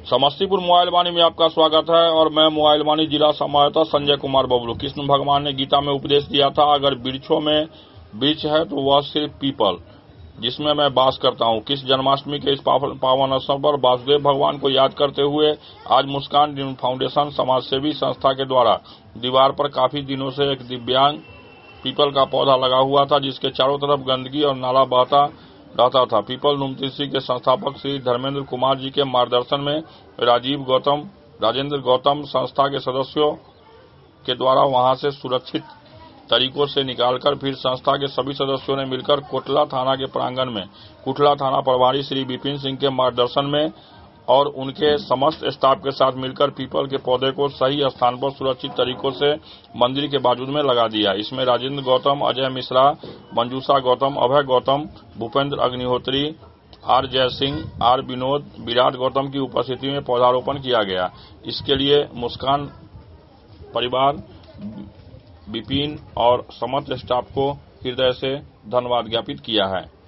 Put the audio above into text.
Samastipur mobile वाणी में आपका स्वागत है और मैं मोबाइल वाणी जिला संवाददाता संजय कुमार बबलू। कृष्ण भगवान ने गीता में उपदेश दिया था, अगर वृक्षों में वृक्ष है तो वह सिर्फ पीपल जिसमें मैं वास करता हूँ। कृष्ण जन्माष्टमी के इस पावन अवसर पर वासुदेव भगवान को याद करते हुए आज मुस्कान फाउंडेशन समाजसेवी संस्था के द्वारा दीवार पर काफी दिनों से एक दिव्यांग पीपल का पौधा लगा हुआ था, जिसके चारों तरफ गंदगी और नाला बहता रहता था। पीपल नुमतीसी के संस्थापक श्री धर्मेंद्र कुमार जी के मार्गदर्शन में राजेंद्र गौतम संस्था के सदस्यों के द्वारा वहां से सुरक्षित तरीकों से निकालकर फिर संस्था के सभी सदस्यों ने मिलकर कोटला थाना के प्रांगण में कुटला थाना प्रभारी श्री विपिन सिंह के मार्गदर्शन में और उनके समस्त स्टाफ के साथ मिलकर पीपल के पौधे को सही स्थान पर सुरक्षित तरीकों से मंदिर के बाजूद में लगा दिया। इसमें राजेंद्र गौतम, अजय मिश्रा, मंजूषा गौतम, अभय गौतम, भूपेंद्र अग्निहोत्री, आर जय सिंह, आर विनोद, विराट गौतम की उपस्थिति में पौधारोपण किया गया। इसके लिए मुस्कान परिवार, विपिन और समस्त स्टाफ को हृदय से धन्यवाद ज्ञापित किया है।